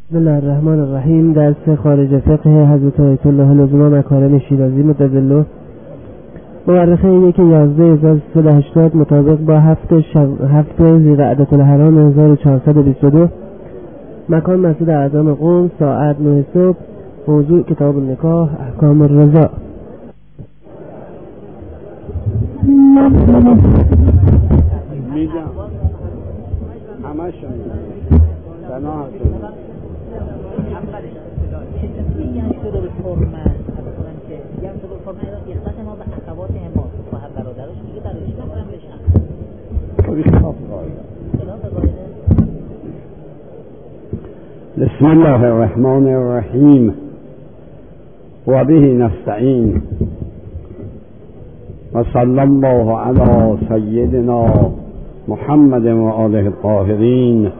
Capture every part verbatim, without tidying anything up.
بسم الله الرحمن الرحیم. درس خارج فقه حضرت آیت الله العظما مکارم شیرازی متدله مورخه یک یازده هزار و سیصد و هشتاد مطابق با هفت شو... هفت ذیقعدة الحرام هزار و چهارصد و بیست و دو. مکان مسجد اعظم قم، ساعت نه صبح. موضوع کتاب النکاح، احکام الرضاع. میگم همشون بنا هستن اولش میگن شروع به فرمت مثلا که میگن شروع به فرمت نسبت ما به اخوات ما و هم برادرش میگه برایش نفرم بشن خلاف قاعده. بسم الله الرحمن الرحیم و به نستعین و صلی الله علی سیدنا محمد و آله الطاهرین.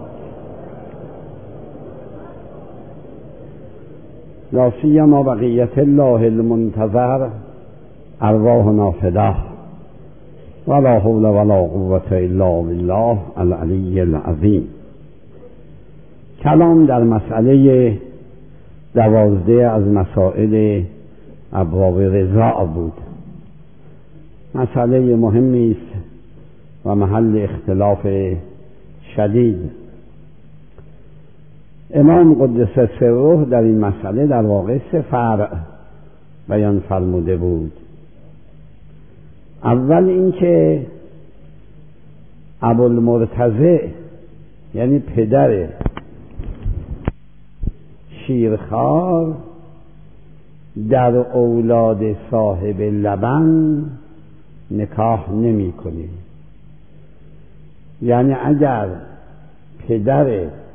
لا سیما بقیت الله المنتظر ارواحنا فداه ولا حول ولا قوة الا بالله العلی العظیم. کلام در مسئله دوازده از مسائل ابواب رضاع بود. مسئله مهمی است و محل اختلاف شدید. امام قدس سره در این مسئله در واقع سه فرع بیان فرموده بود. اول اینکه ابوالمرتضی یعنی پدر شیرخوار در اولاد صاحب لبن نکاح نمی کنه. یعنی اگر پدر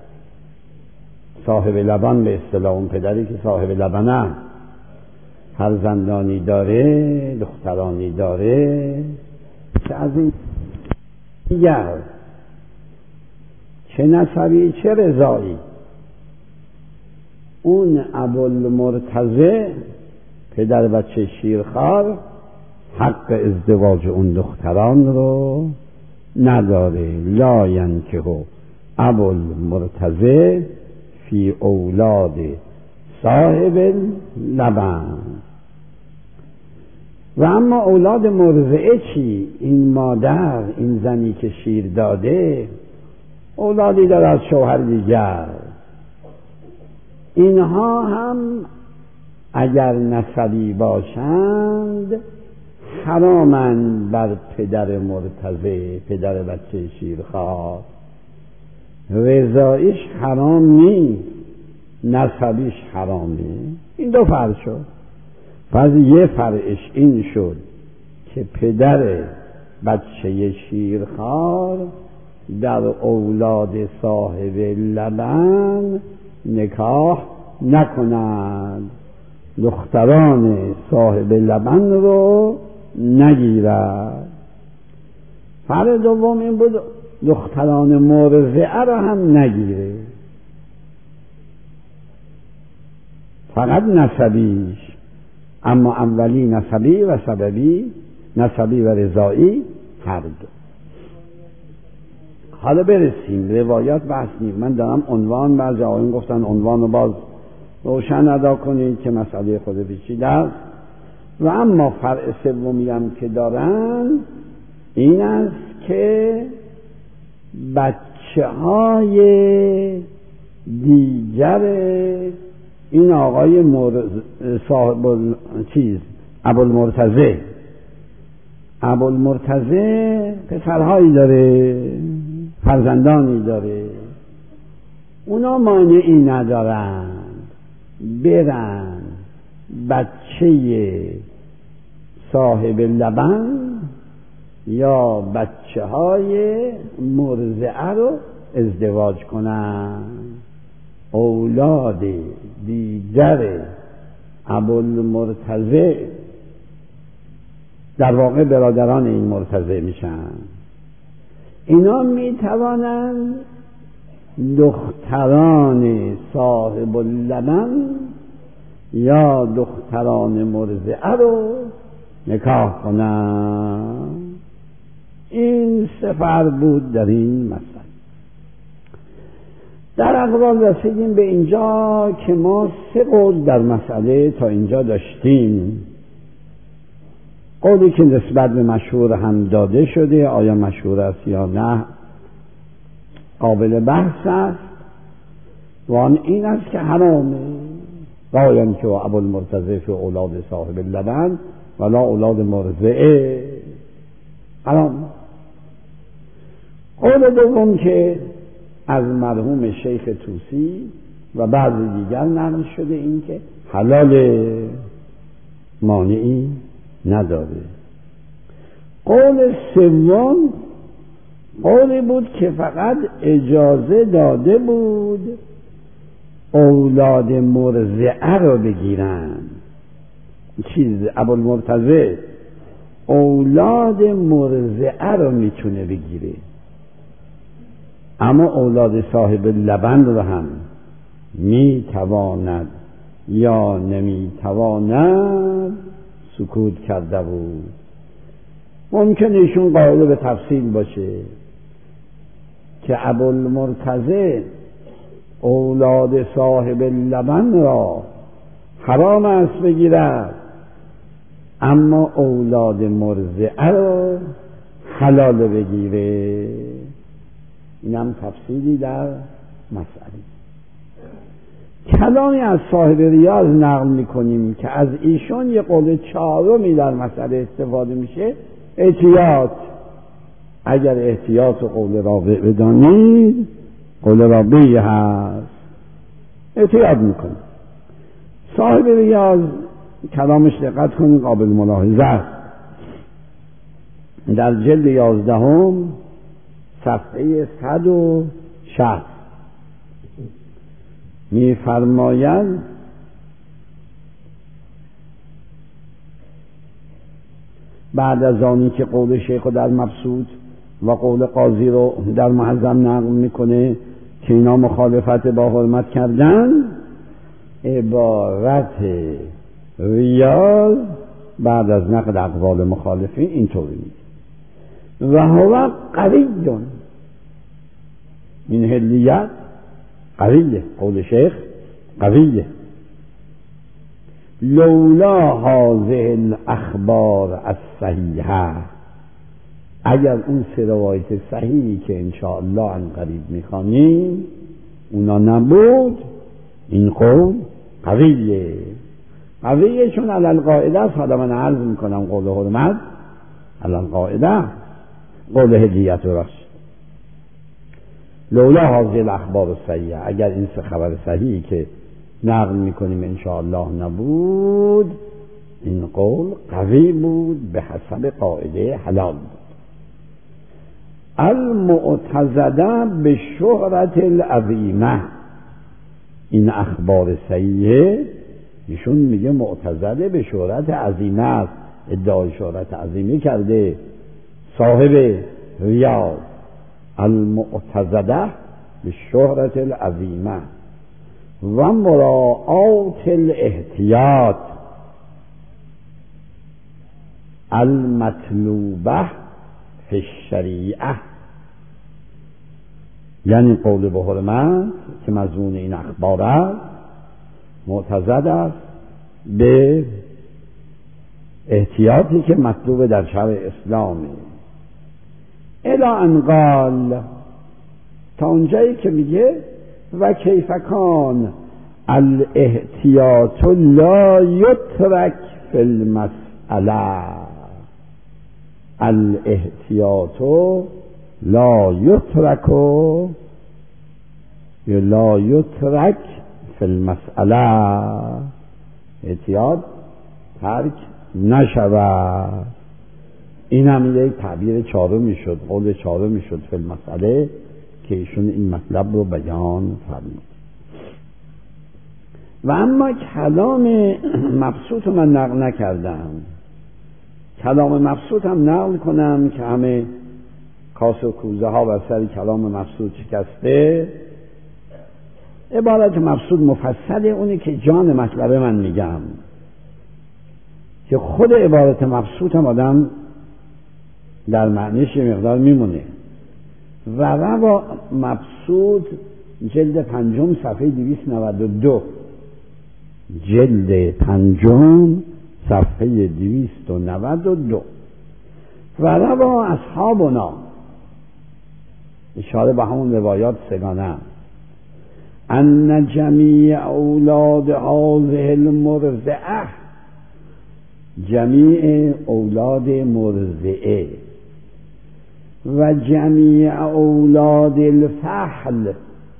صاحب لبن، به اصطلاح اون پدری که صاحب لبنه، فرزندانی داره، دخترانی داره، که از این دیگر چه نسبی چه رضایی، اون ابوالمرتضی پدر بچه شیرخوار حق ازدواج اون دختران رو نداره. لا ینکح ابوالمرتضی فی اولاد صاحب لبن. و اما اولاد مرضعه چی؟ این مادر، این زنی که شیر داده اولادی داره از شوهر دیگر، اینها هم اگر نسبی باشند حرامند بر پدر مرتضی، پدر بچه شیرخوار. رضایش حرام نیست، نسبیش حرامه. این دو فرع شد. پس یه فرعش این شد که پدر بچه شیرخوار در اولاد صاحب لبن نکاح نکند، دختران صاحب لبن رو نگیرد. فرع دوم این بود دختران مرضعه رو هم نگیره، فقط نسبیش. اما اولی نسبی و سببی، نسبی و رضایی هر دو. حالا برسیم روایات بحث نیم. من دارم عنوان، بعضی آقایون گفتن عنوان رو باز روشن ادا کنید که مسئله خود پیچیده است. و اما فرع سومی هم که دارن این است که بچه های دیگر این آقای مرز... صاحب چیز ابوالمرتضی ابوالمرتضی پسرهایی داره، فرزندانی داره، اونا مانعی ندارن برن بچه صاحب لبن یا بچه های مرضعه رو ازدواج کنن. اولاد دیگر ابوالمرتضی در واقع برادران این مرتضی میشن. اینا میتوانند دختران صاحب اللبن یا دختران مرضعه رو نکاح کنند. این سفر بود در این مسئله. در اقوال رسیدیم به اینجا که ما سه قول در مسئله تا اینجا داشتیم. قولی که نسبت به مشهور هم داده شده، آیا مشهور است یا نه قابل بحث است، و آن این است که حرامه، رایم که ابوالمرتضی فی اولاد صاحب اللبن ولا اولاد مرضعه، حرام. قول دوم که از مرحوم شیخ طوسی و بعضی دیگر نقل شده این که حلال، مانعی نداره. قول سوم قولی بود که فقط اجازه داده بود اولاد مرضعه رو بگیرن. چیز ابوالمرتضی اولاد مرضعه رو میتونه بگیره، اما اولاد صاحب لبن رو هم میتواند یا نمیتواند سکوت کرده بود. ممکن ایشون قائل به تفصیل باشه که ابوالمرتضی اولاد صاحب لبن را حرام است بگیرد، اما اولاد مرضعه را حلال بگیره. این هم تفصیلی در مسئله. کلامی از صاحب ریاض نقل میکنیم که از ایشون یه قول چهارمی در مسئله استفاده میشه، احتیاط. اگر احتیاط و قول رابع بدانید، قول رابعی هست، احتیاط میکنه. صاحب ریاض کلامش دقت کنید قابل ملاحظه است. در جلد یازدهم صفحه صد و شصت می‌فرمایند بعد از آنی که قول شیخ در مبسوط و قول قاضی رو در معظم نقل میکنه که اینا مخالفت با حرمت کردن، عبارت ریاض بعد از نقد اقوال مخالفین اینطوری و هو قویون، این هلیت قویه، قول شیخ قویه، لولا هذه الاخبار الصحیحه، اگر اون سه روایت صحیحی که انشاءالله عن قریب میخوانیم اونا نبود، این قول قویه. قویه چون علی القاعده است. حالا من عرض میکنم قول حرمت علی القاعده، قول هدیت و رشد. لولا هذه الاخبار الصحیحه، اگر این سه خبر صحیحی که نقل میکنیم انشاءالله نبود، این قول قوی بود، به حسب قاعده حلال بود. المعتزده به شهرت العظیمه، این اخبار صحیحه ایشون میگه معتزده به شهرت عظیمه است، ادعای شهرت عظیمه کرده صاحب ریاض. المعتزده به شهرت العظیمه و مراعات الاحتیاط المطلوبه فی الشریعه، یعنی قول به حرمت که مضمون این اخبار است معتزد است به احتیاطی که مطلوب در شرع اسلامی. الی ان قال، تا اونجایی که میگه و کیف کان الاحتیاط لا یترک فی المسئله، الاحتیاط لا یترک لا یترک فی المسئله، احتیاط ترک نشود. این هم یک تعبیر چهارمی شد، قول چهارمی شد فی المسئله که ایشون این مطلب رو بیان فرمود. و اما کلام مبسوط رو من نقل نکردم، کلام مبسوط هم نقل کنم که همه کاس و کوزه ها بر سر کلام مبسوط شکسته. عبارت مبسوط مفصله، اونی که جان مطلب من میگم، که خود عبارت مبسوط هم آدم در معنیش یه مقدار میمونه. و روا مبسوط جلد پنجم صفحه دویست و نود و دو، جلد پنجم صفحه دویست و نود و دو. و روا اصحابنا، اشاره به همون روایات سگانه، ان جمیع اولاد هذه المرضعه، جمیع اولاد مرضعه و جمیع اولاد الفحل،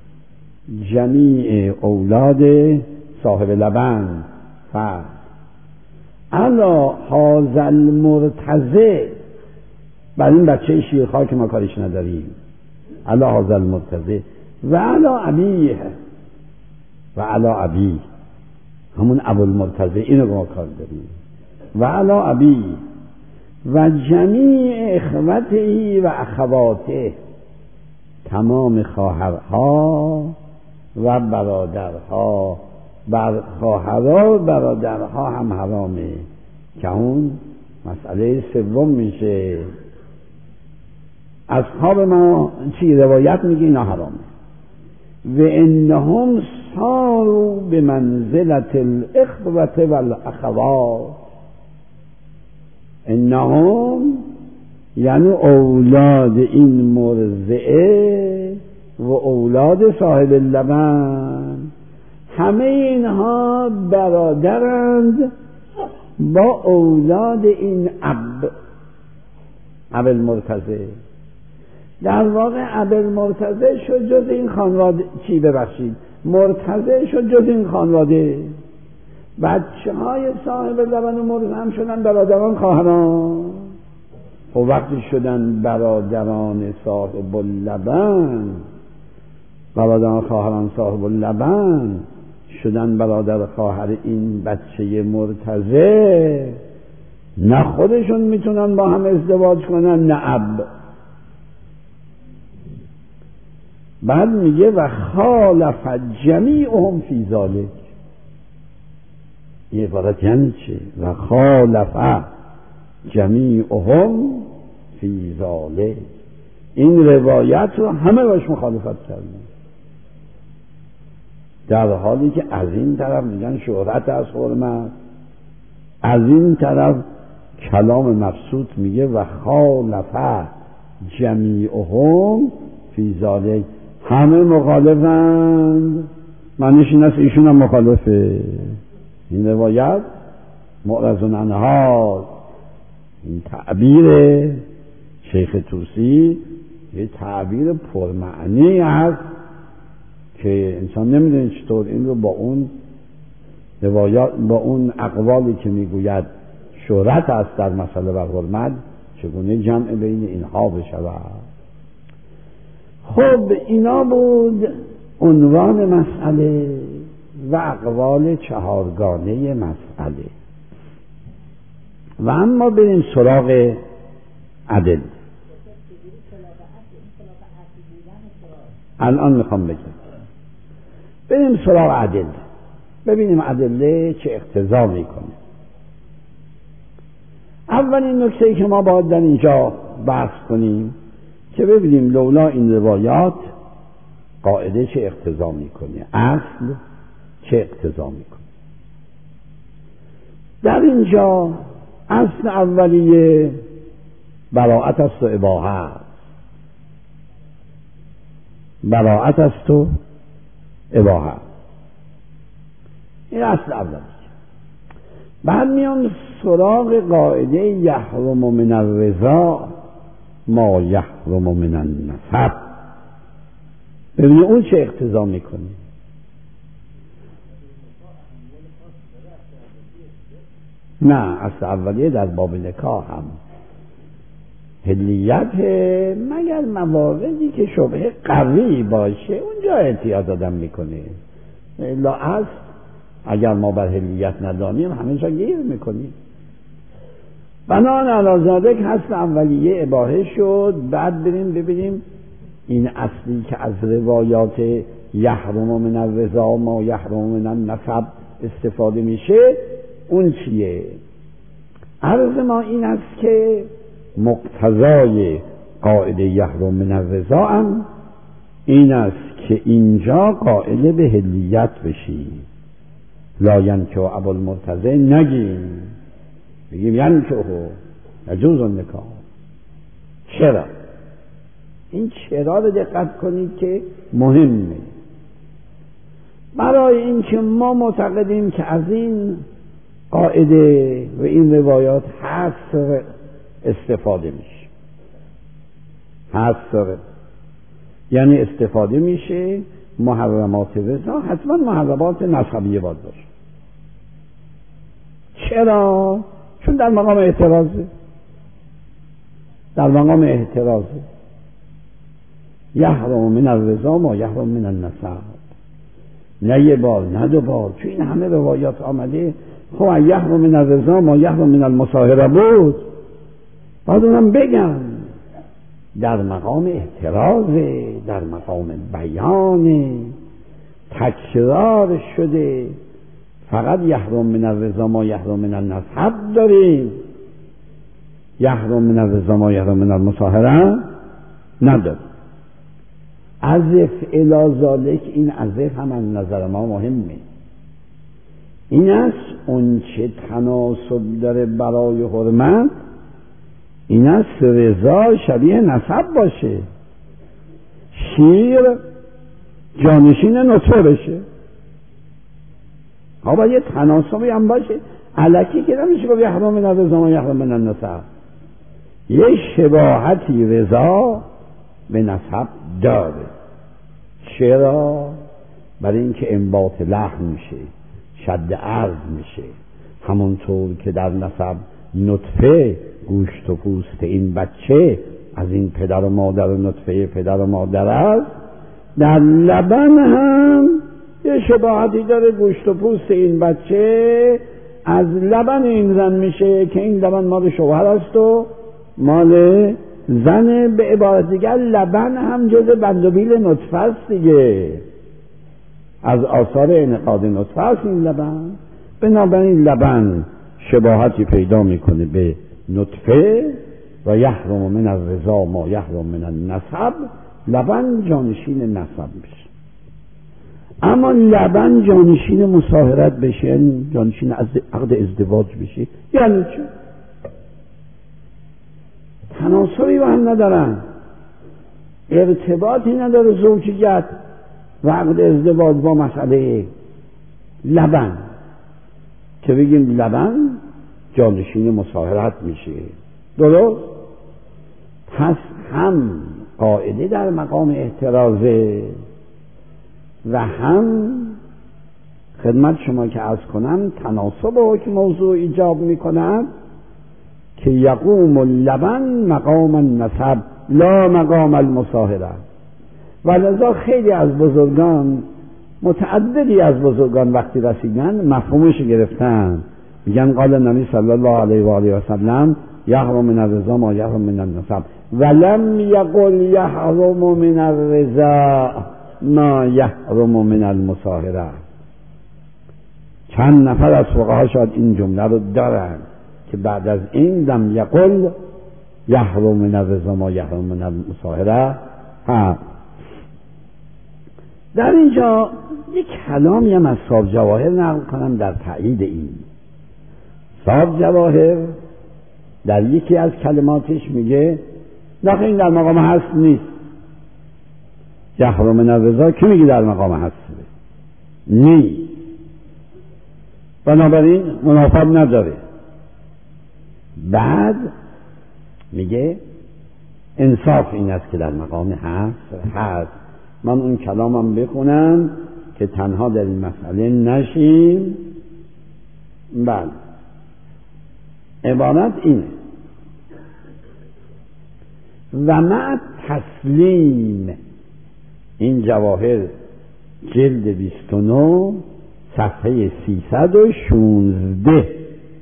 جمیع اولاد صاحب لبن فحل، علا هذا المرتضع، بر این بچه شیرخوار که ما کارش نداریم، علا هذا المرتضع و علا ابیه، و علا ابی، همون ابو المرتضع، اینو ما کار داریم، و علا ابی و جمیع اخوته و اخواته، تمام خواهرها و برادرها، بر خواهرها و برادرها هم حرامه، که اون مسئله سوم میشه. اصحاب ما چی روایت میگه اینا حرامه. و انهم صاروا به منزلت الاخوة والاخوات، انهم یعنی اولاد این مرضعه و اولاد صاحب اللبن، همه اینها برادرند با اولاد این اب اب المرتضع. در واقع اب المرتضع شد جز این خانواده، چی ببخشید مرتضع شد جز این خانواده، بچه های صاحب لبن و مرضع هم شدن برادران خواهران، و وقتی شدن برادران صاحب اللبن، برادران خواهران صاحب اللبن شدن برادر خواهر این بچه مرتضع، نه خودشون میتونن با هم ازدواج کنن نه اب. بعد میگه و خالف جمیعهم فی ذلک، این عبارت یعنی چه؟ و خالف جمیعهم فی ذلک، این روایت رو همه باش مخالفت کردن، در حالی که از این طرف میگن شهرت از حرمت، از این طرف کلام مبسوط میگه و خالف جمیعهم فی ذلک، همه مخالفند، معنیش این است ایشون هم مخالفه. این روایت معرض عنها، این تعبیر شیخ طوسی یه تعبیر پرمعنی است که انسان نمیدونه چطور این رو با اون روایات، با اون اقوالی که میگوید شهرت است در مسئله و حرمت، چگونه جمع بین اینها بشود. خب اینا بود عنوان مسئله و اقوال چهارگانه مسئله. و اما بریم سراغ عدل. الان میخوام بگم بریم سراغ عدل، ببینیم ادله چه اقتضا میکنه. اولین نکته که ما باید در اینجا بحث کنیم که ببینیم لولا این روایات قاعده چه اقتضا میکنه، اصل چه اقتضا میکنه. در اینجا اصل اولیه براءت است و اباحه است، براءت است و اباحه، این اصل اولیه. بعد میام سراغ قاعده یحرم من الرضا ما یحرم من النسب، ببینید اون چه اقتضا میکنه. نه، اصل اولیه در باب نکاح هم حلیت مگر مواردی که شبهه قوی باشه اونجا احتیاط آدم میکنه، الا اصل اگر ما بر حلیت ندانیم همه جا گیر میکنیم. بنان علی ذالک اصل اولیه اباحه شد. بعد بریم ببینیم این اصلی که از روایات یحرم من الرضا ما یحرم من النسب استفاده میشه اون چیه؟ عرض ما این است که مقتضای قاعده یحرم من الرضا هم این است که اینجا قائل به حلیت بشی، لا ینکح ابوالمرتضی نگیم، بگیم ینکح یجوز النکاح. چرا؟ این چرا رو دقت کنید که مهمه. برای این که ما معتقدیم که از این قاعده و این روایات حصر استفاده میشه. حصر یعنی استفاده میشه محرمات رضا، حتما محرمات نسبیه باید باشه. چرا؟ چون در مقام اعتراضه. در مقام اعتراضه یحرم من الرضا ما یحرم من النسب. نه یه بار نه دو بار، چون این همه روایات آمده. خب یحرم من الرضا ما یحرم من المصاهره بود، باید اونم بگم در مقام اعتراضه، در مقام بیانه، تکرار شده. فقط یحرم من الرضا ما یحرم من النسب داریم، یحرم من الرضا ما یحرم من المصاهره نداریم. عزف الی ذالک، این عزف هم از نظر ما مهمه. این است اون چه تناسب داره برای حرمت، این است رضا شبیه نسب باشه، شیر جانشین نطفه بشه. ها باید یه تناسبی هم باشه. الکی که نمیشه گفت یحرم من الرضا ما یحرم من النسب. یه شباهتی رضا به نسب داره. چرا؟ برای اینکه انبات لحم میشه، شد عرض میشه، همونطور که در نسب نطفه گوشت و پوست این بچه از این پدر و مادر و نطفه پدر و مادر است، در لبن هم یه شباهتی داره. گوشت و پوست این بچه از لبن این زن میشه که این لبن مال شوهر است و مال زن. به عبارت دیگر لبن هم جز بندوبیل نطفه است دیگه، از آثار انعقاد نطفه است این لبن. بنابراین لبن شباهتی پیدا میکنه به نطفه و یحرم من الرضا ما یحرم من النسب. لبن جانشین نسب بشه، اما لبن جانشین مصاهرت بشه، جانشین عقد ازدواج بشه. یعنی چه؟ تناسبی با هم ندارن، ارتباطی نداره زوجیت و عقد ازدواج با مسئله لبن که بگیم لبن جانشین مصاهرت میشه. درست؟ پس هم قاعده در مقام احترازه و هم خدمت شما که عرض کنم تناسب و که موضوع ایجاب میکنم که یقوم اللبن مقام النسب لا مقام المصاهره. و لذا خیلی از بزرگان، متعددی از بزرگان وقتی رسیدن مفهومش گرفتن، میگن قال النبی صلی الله علیه و آله و سلم یحرم من الرضا ما یحرم من النسب ولم یقل یحرم من الرضا ما یحرم من المصاهره. چند نفر از فقها شاید این جمله رو دارن که بعد از این لم یقل یحرم من الرضا ما یحرم من المصاهره. ها در اینجا یک کلامی هم از صاحب جواهر نقل کنم در تایید این. صاحب جواهر در یکی از کلماتش میگه نه این در مقام هست نیست. یحرم من الرضا که میگه در مقام هست نیست، بنابراین منافات نداره. بعد میگه انصاف این است که در مقام هست هست. من اون کلامم بخونم که تنها در این مسئله نشیم. بله، عبارت اینه: و مع تسلیم، این جواهر جلد بیست و نه صفحه سیصد و شانزده.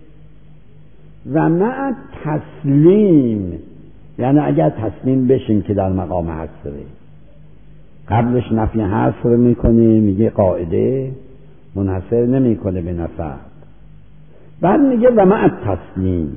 و مع تسلیم یعنی اگر تسلیم بشیم که در مقام حصره، قبلش نفی حصر میکنه، میگه قاعده منحصر نمیکنه به نفر. بعد میگه و مع تسلیم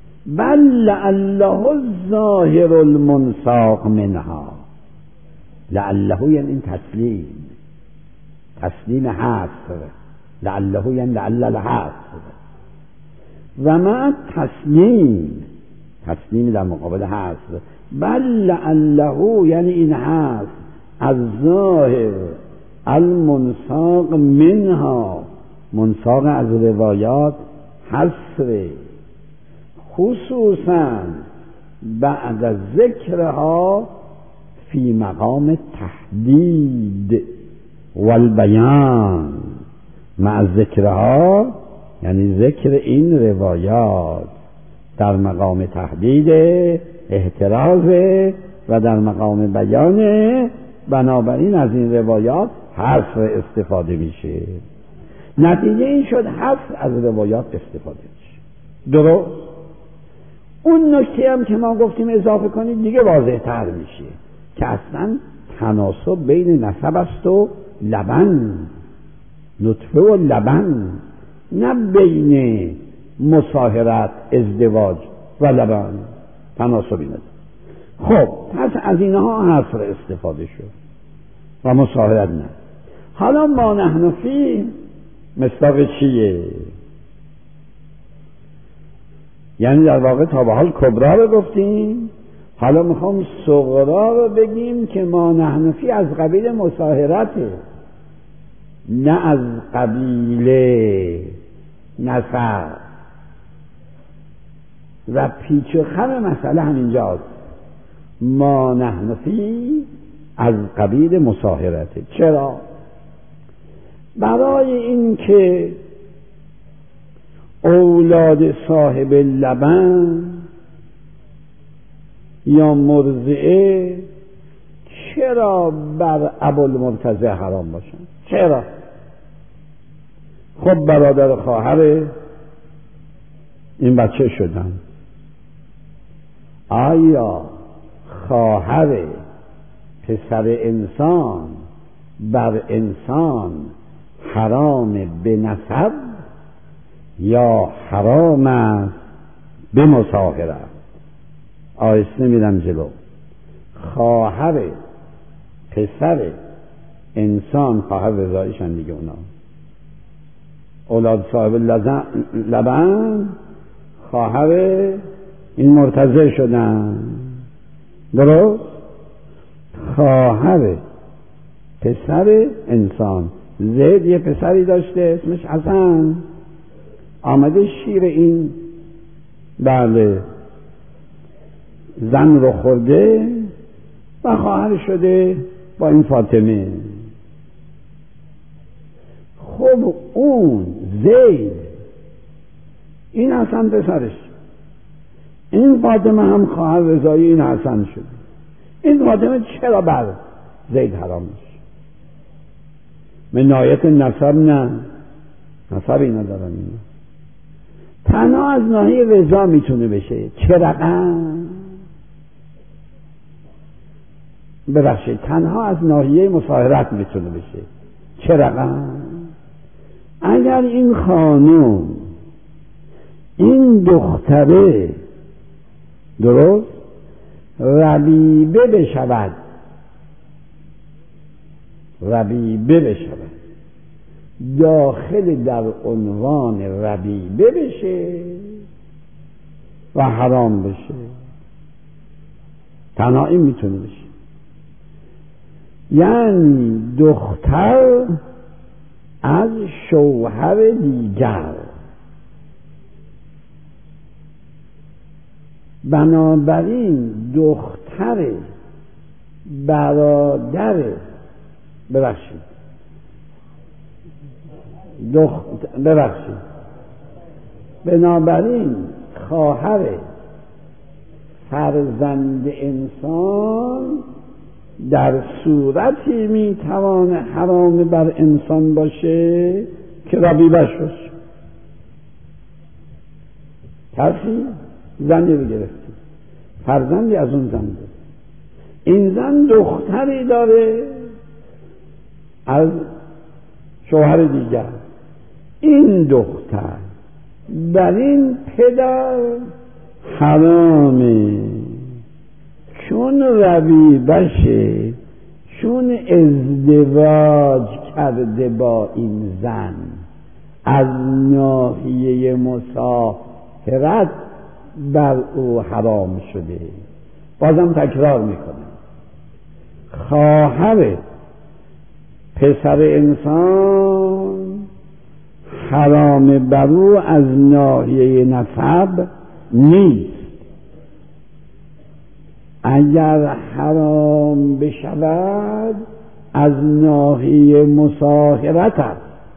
بل الله الظاهر المنساق منها لعله یعنی این تسلیم، تسلیم حصر، لعله یعنی لعل الحصر. و من تسلیم، تسلیم در مقابل حصر. بل لعله یعنی این حصر از ظاهر المنساق منها، منساق از روایات حصر، خصوصا بعد از ذکرها فی مقام تحدید والبیان. مع ذکرها یعنی ذکر این روایات در مقام تحدید احتراز و در مقام بیان، بنابراین از این روایات حذف استفاده میشه. نتیجه این شد حذف از روایات استفاده میشه. درست؟ اون نکته هم که ما گفتیم اضافه کنید دیگه واضح تر میشه که اصلا تناسب بین نسب است و لبن، نطفه و لبن، نه بین مصاهرت، ازدواج و لبن. تناسبی نداره. خب پس از اینها حصر استفاده شد و مصاهرت نه. حالا ما نحن فی مصداق چیه؟ یعنی در واقع تا به حال کبرا رو گفتیم، حالا میخوام صغرا رو بگیم که ما نحن فی از قبیل مصاهرته، نه از قبیل نسب. و پیچ و خم مسئله همینجاست، ما نحن فی از قبیل مصاهرته. چرا؟ برای اینکه اولاد صاحب لبن یا مرضعه چرا بر ابوالمرتضی حرام باشن؟ چرا؟ خب برادر خواهر این بچه شدن، آیا خواهر پسر انسان بر انسان حرام به نسب یا حرام است به مصاهره؟ آیسته میرم جلو. خواهر پسر انسان، خواهر رضایشن دیگه، اونا اولاد صاحب لبن خواهر این مرتضی شدن. درست؟ خواهر پسر انسان، زید یه پسری داشته اسمش حسن، آمده شیر این بله زن رو خورده و خواهر شده با این فاطمه. خب اون زید، این حسن پسرش، این فاطمه هم خواهر رضایی این حسن شده. این فاطمه چرا بر زید حرام میشه؟ من نایت نسب نه، نسبی ندارن اینا. تنها از ناحیه رضا میتونه بشه. چه رقم؟ ببخشید، تنها از ناحیه مصاهرت میتونه بشه. چه رقم؟ اگر این خانم این دختره درست ربیبه بشود، ربیبه بشود، داخل در عنوان ربیبه بشه و حرام بشه، تنها این میتونه بشه. یعنی دختر از شوهر دیگر، بنابراین دختر برادر ببخشید دخت ببخشید بنابراین خواهر فرزند انسان در صورتی میتوانه حرام بر انسان باشه که ربیبش باشه. کسی زنی رو گرفتی، فرزندی از اون زن داره، این زن دختری داره از شوهر دیگر، این دختر بر این پدر حرامه چون ربیبش چون ازدواج کرده با این زن از ناحیه مصاهرت بر او حرام شده. بازم تکرار میکنم، خواهر پسر انسان حرام بر او از ناحیه نسب نیست. اگر حرام بشود از ناحیه مصاهرت است.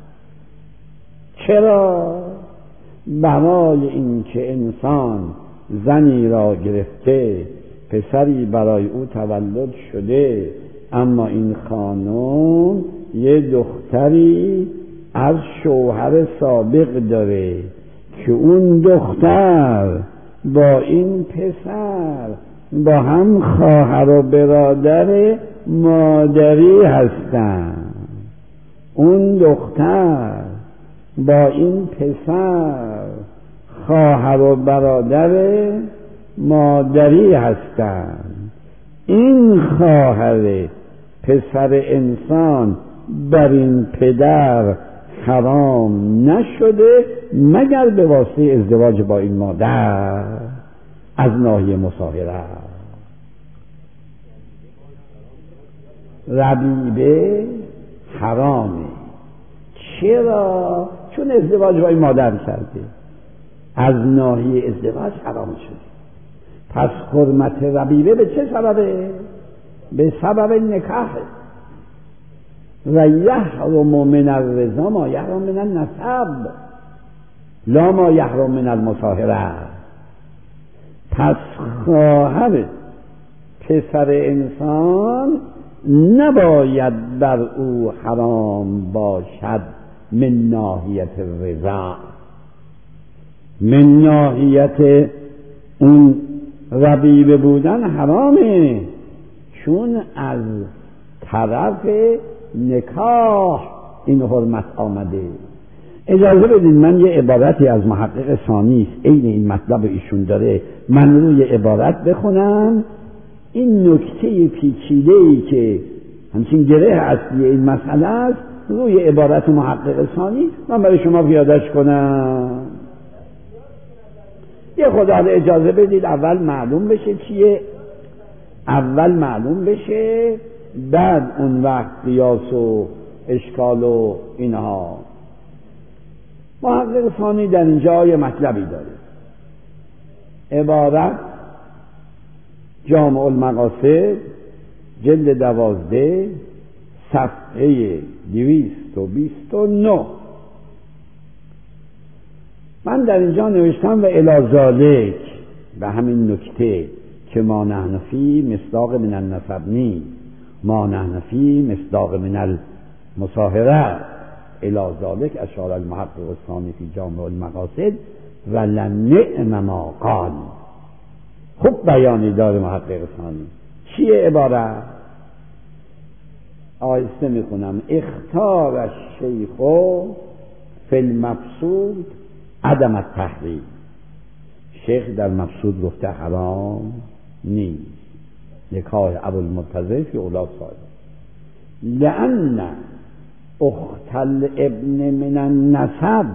چرا؟ برای اینکه انسان زنی را گرفته، پسری برای او تولد شده، اما این خانم یه دختری از شوهر سابق داره که اون دختر با این پسر با هم خواهر و برادر مادری هستند. اون دختر با این پسر خواهر و برادر مادری هستند. این خواهر پسر انسان بر این پدر حرام نشده مگر به واسطه ازدواج با این مادر از ناحیه مصاهره. ربیبه حرامه. چرا؟ چون ازدواج با این مادر کرده، از ناحیه ازدواج حرام شده. پس حرمت ربیبه به چه سببه؟ به سبب نکاح. و یحرم من الرضا ما یحرم من النسب لا ما یحرم من المصاهره. پس خواهر پسر انسان نباید بر او حرام باشد من ناحیت رضا، من ناحیت اون ربیبه بودن حرامه، چون از طرف نکاح این حرمت آمده. اجازه بدین من یه عبارتی از محقق ثانی است عین این مطلب ایشون داره، من روی عبارت بخونم. این نکته پیچیده‌ای که همچین گره اصلی این مسئله است روی عبارت محقق ثانی من برای شما پیاده‌اش کنم. یه خدا اجازه بدید اول معلوم بشه چیه، اول معلوم بشه، بعد اون وقت قیاس و اشکال و اینها. محقق ثانی در اینجا یه مطلبی داره. عبارت جامع المقاصد جلد دوازده صفحه دویست و بیست و نه. من در اینجا نوشتم و الی ذالک، به همین نکته که ما نحن فی مصداق من النسب نیست، ما نحن فی مصداق من المصاهره. الی ذالک اشار المحقق الثانی فی جامع المقاصد و لنعم ما قال. خوب بیانی داره محقق ثانی. چیه عبارت؟ آیسته میخونم. اختار الشیخ فی المبسوط عدم التحریم. شیخ در مبسوط گفته حرام نیست. نکاح ابوالمرتضی فی اولاد صالح. لأن اخت الابن من النسب،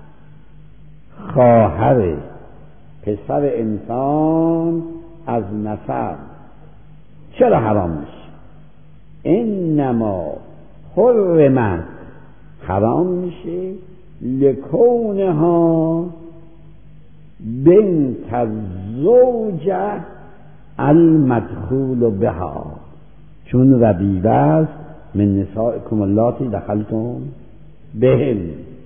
خواهر پسر انسان از نسب چرا حرام میشه؟ انما حرمت، حرام میشه لکونها بنت الزوجه المدخول بها، چون ربیبه است من نسائکم اللاتی دخلتم بهن.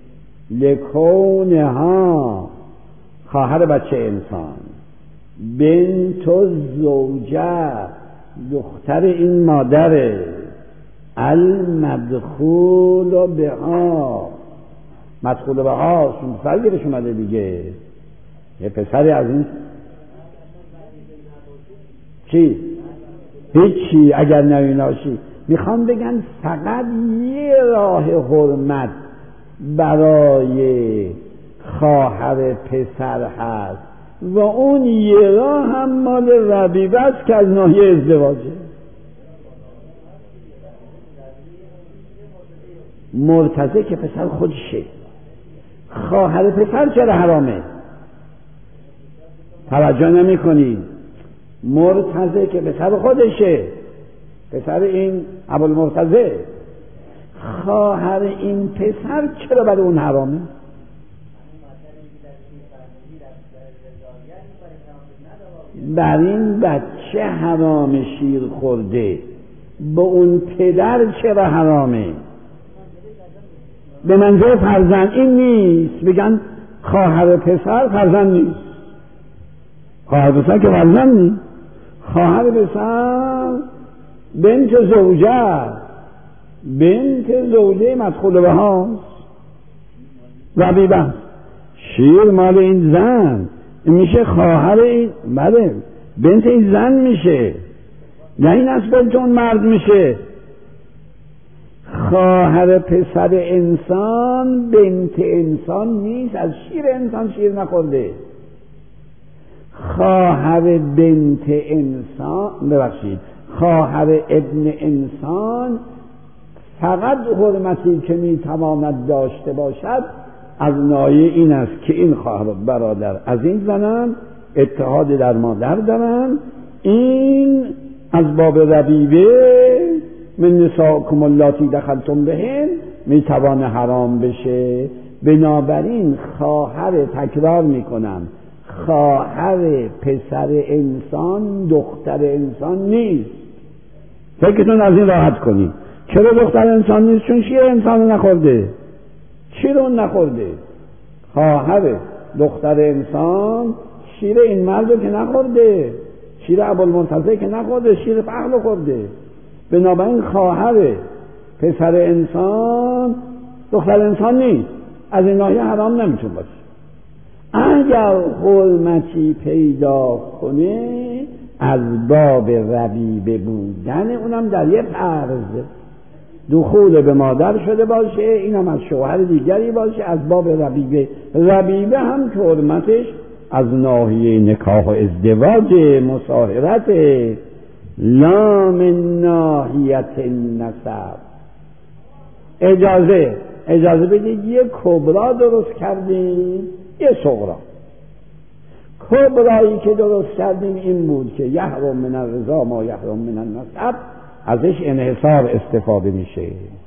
لکونها خواهر بچه انسان، بنت الزوجه دختر این مادره، المدخول بها، مدخول بها شون سرگیرش اومده دیگه، یه پسری از این چی؟ هیچی اگر نویناشی. میخوام بگن فقط یه راه حرمت برای خواهر پسر هست و اون یه راه هم مال ربیبه است که از ناحیه ازدواجه. مرتضی که پسر خودشه. خواهر پسر چرا حرامه؟ توجه نمی کنید. مرتضی که پسر خودشه، پسر این ابوالمرتضی، خواهر این پسر چرا برای اون حرامه؟ بر این بچه حرام شیر خورده، به اون پدر چرا حرامه؟ به منظور فرزند این نیست، بگن خواهر پسر فرزند نیست. خواهر پسر که فرزند نیست. خواهر پسر بنت زوجه، بنت زوجه مدخول به هاست. ربیبه شیر مال این زن میشه، خواهر این بله بنت این زن میشه، نه این از بنت اون مرد میشه. خواهر پسر انسان بنت انسان نیست، از شیر انسان شیر نخورده. خواهر بنت انسان ببخشید خواهر ابن انسان فقط حرمتی که میتواند داشته باشد از ناحیه این است که این خواهر برادر از این زنن، اتحاد در مادر دارن، این از باب ربیبه من نساءکم اللاتی دخلتم بهن میتوانه حرام بشه. بنابراین خواهر، تکرار میکنم، خواهر پسر انسان دختر انسان نیست. فکرتون از این راحت کنید. چرا دختر انسان نیست؟ چون شیر انسان نخورده. شیر اون نخورده. خواهر دختر انسان شیر این مرد که نخورده، شیر ابوالمرتضی که نخورده، شیر فحل خورده. بنابراین خواهر پسر انسان دختر انسان نیست، از این ناحیه حرام نمیتون باشه. اگر حرمتی پیدا کنه از باب ربیبه بودن، اونم در یه فرض دخول به مادر شده باشه، اینم از شوهر دیگری باشه، از باب ربیبه. ربیبه هم که حرمتش از ناحیه نکاح و ازدواج، مصاهرت، لا من ناحیت النسب. اجازه اجازه بدید یه کبرا درست کردیم، یه صغرا. کبرایی که درست کردیم این بود که یحرم من الرضا ما یحرم من النسب، ازش انحصار استفاده میشه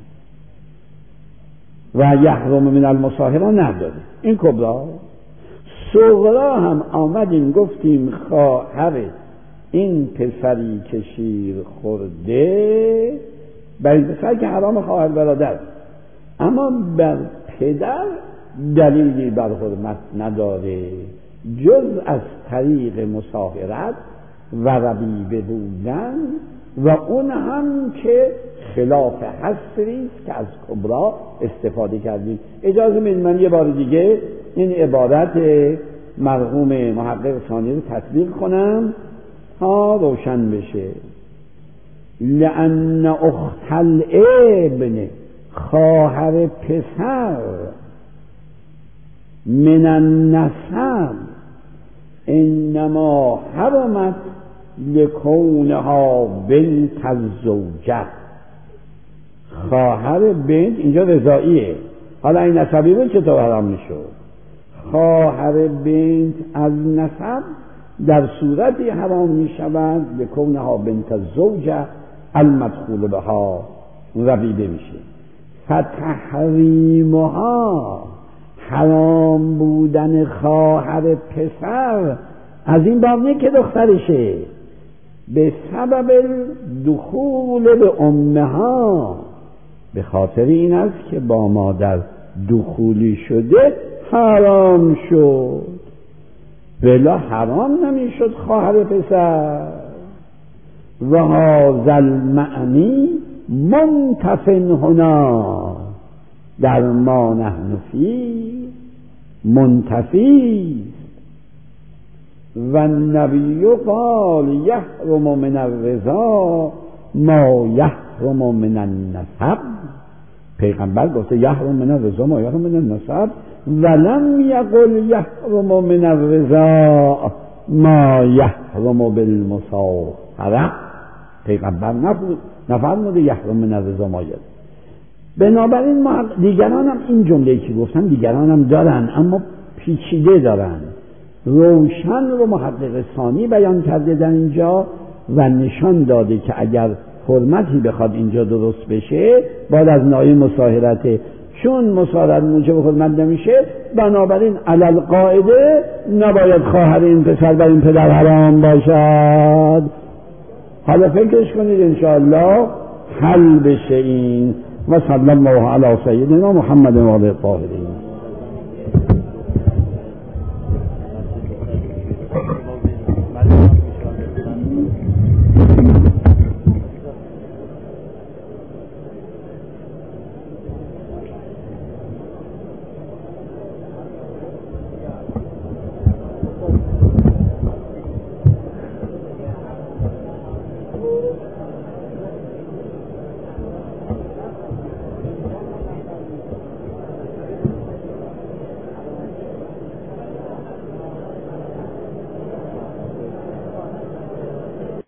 و یحرم من المصاهره نداره. این کبرا. صغرا هم آمدیم گفتیم خواهر این پسری که شیر خورده، بر این پسر که حرام خواهر برادر، اما بر پدر دلیلی بر حرمت نداره جز از طریق مصاهرت و ربیبه بودن، و اون هم که خلاف حصری است که از کبرا استفاده کردیم. اجازه بدید من یه بار دیگه این عبارت مرحوم محقق ثانی رو تطبیق کنم تا روشن بشه. لأن اخت الابن، خواهر پسر، من النسب انما حرمت لکونها بنت الزوجه. خواهر بنت اینجا رضاییه، حالا این نسبی بود چطور حرام میشد؟ خواهر بنت از نسب در صورتی حرام میشود لکونها بنت الزوجه المدخول بها، ربیبه میشه. فتحریمها، حرام بودن خواهر پسر از این باب نه که دخترشه، به سبب دخول به امها، به خاطر این است که با مادر دخولی شده حرام شد، بلا حرام نمیشد خواهر پسر. و هذا المعنی منتفن هنا، در ما نحن فی منتفی. و النبی قال یحرم من الرضا ما یحرم من النسب. پیغمبر گفته یحرم من الرضا ما یحرم من النسب، ولم یقل یحرم من الرضا ما یحرم بالمصاهره. پیغمبر نفرموده یحرم من الرضا ما یحرم. بنابراین ما دیگران هم این جمله که گفتم دیگران هم دارن، اما پیچیده دارن. روشن رو محقق ثانی بیان کرده در اینجا و نشان داده که اگر حرمتی بخواد اینجا درست بشه باید از ناحیه مصاهرته، چون مصاهرت موجب حرمت نمیشه، بنابراین علل قاعده نباید خواهر این پسر و این پدر حرام باشد. حالا فکرش کنید انشاءالله حل بشه این. و صلی الله علی سیدنا محمد و آله الطاهرین.